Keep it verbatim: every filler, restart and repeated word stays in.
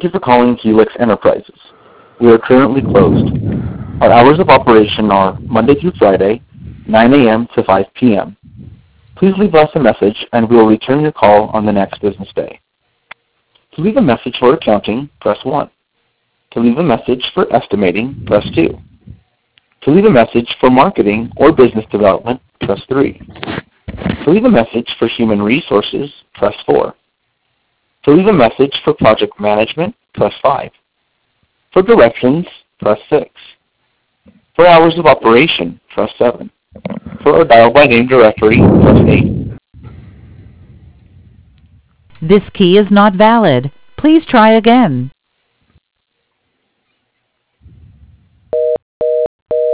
you for calling Helix Enterprises. We are currently closed. Our hours of operation are Monday through Friday, nine a.m. to five p.m. Please leave us a message and we will return your call on the next business day. To leave a message for accounting, press one. To leave a message for estimating, press two. To leave a message for marketing or business development, press three. To leave a message for human resources, press four. To leave a message for project management, press five. For directions, press six. For hours of operation, press seven. For our dial by name directory, press eight. This key is not valid. Please try again.